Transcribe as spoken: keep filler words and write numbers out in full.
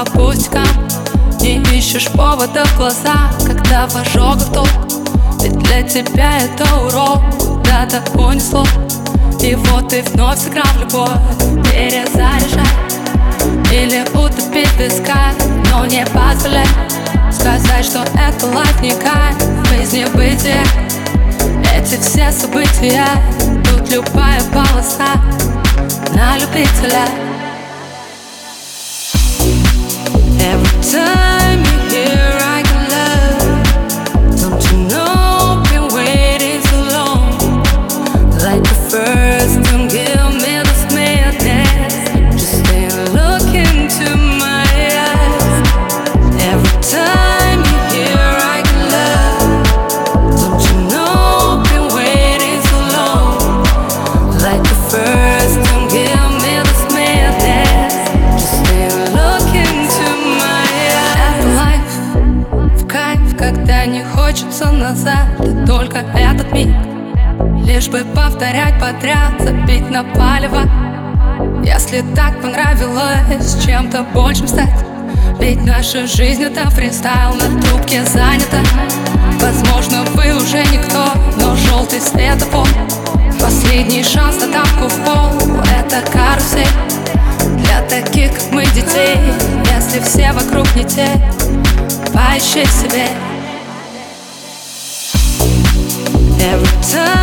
по пустякам. Не ищешь повода в глаза, когда в ожогах толк. Ведь для тебя это урок, куда-то унесло. И вот ты вновь сыграл в любовь, перезаряжай или утопить в песках. Но не позволяй сказать, что это лайф не кайф, жизнь бытие. Эти все события, тут любая полоса на любителя. Every time you hear I can love, don't you know, been waiting so long. Like the first time, give me this madness. Just stay and look into my eyes. Every time you hear I can love, don't you know, been waiting so long. Like the first time, give me this madness. Just stay and look into my eyes. Это лайф, в кайф, когда не хочется назад, и только этот миг. Лишь бы повторять подряд, забить на палево. Если так понравилось чем-то большим стать, ведь наша жизнь это фристайл, на трубке занята. Возможно, вы уже никто, но желтый светофор, последний шанс на тапку в пол. Это карусель для таких, как мы, детей. Если все вокруг не те, поищи себе. Every time